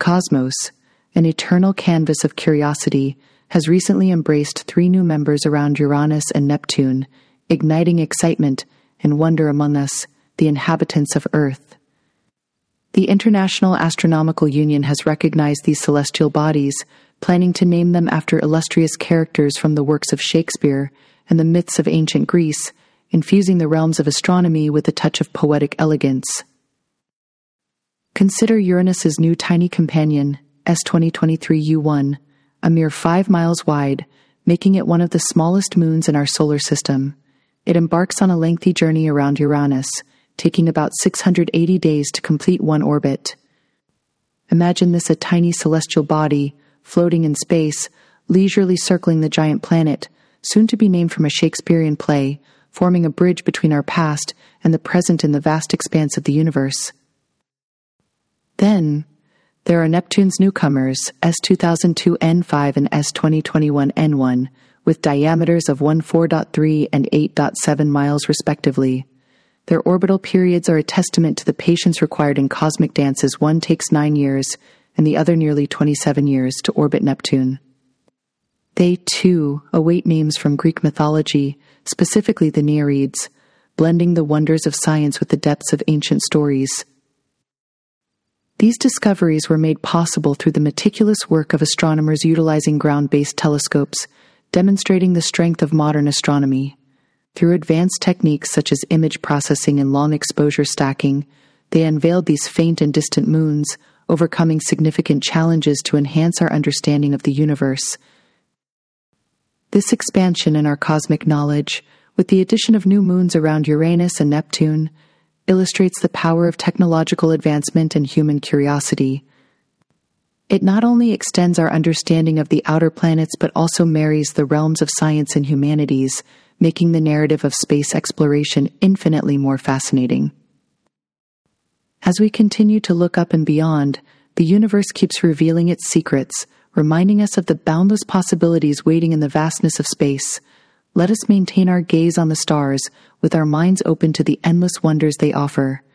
cosmos, an eternal canvas of curiosity, has recently embraced 3 new members around Uranus and Neptune, igniting excitement and wonder among us, the inhabitants of Earth. The International Astronomical Union has recognized these celestial bodies, planning to name them after illustrious characters from the works of Shakespeare and the myths of ancient Greece, infusing the realms of astronomy with a touch of poetic elegance. Consider Uranus's new tiny companion, S2023 U1, a mere 5 miles wide, making it one of the smallest moons in our solar system. It embarks on a lengthy journey around Uranus, taking about 680 days to complete one orbit. Imagine this a tiny celestial body, floating in space, leisurely circling the giant planet, soon to be named from a Shakespearean play, forming a bridge between our past and the present in the vast expanse of the universe. Then, there are Neptune's newcomers, S2002 N5 and S2021 N1, with diameters of 14.3 and 8.7 miles respectively. Their orbital periods are a testament to the patience required in cosmic dances. One takes 9 years, and the other nearly 27 years to orbit Neptune. They, too, await names from Greek mythology, specifically the Nereids, blending the wonders of science with the depths of ancient stories. These discoveries were made possible through the meticulous work of astronomers utilizing ground-based telescopes, demonstrating the strength of modern astronomy. Through advanced techniques such as image processing and long-exposure stacking, they unveiled these faint and distant moons, overcoming significant challenges to enhance our understanding of the universe. This expansion in our cosmic knowledge, with the addition of new moons around Uranus and Neptune, illustrates the power of technological advancement and human curiosity. It not only extends our understanding of the outer planets but also marries the realms of science and humanities, making the narrative of space exploration infinitely more fascinating. As we continue to look up and beyond, the universe keeps revealing its secrets, reminding us of the boundless possibilities waiting in the vastness of space. Let us maintain our gaze on the stars, with our minds open to the endless wonders they offer.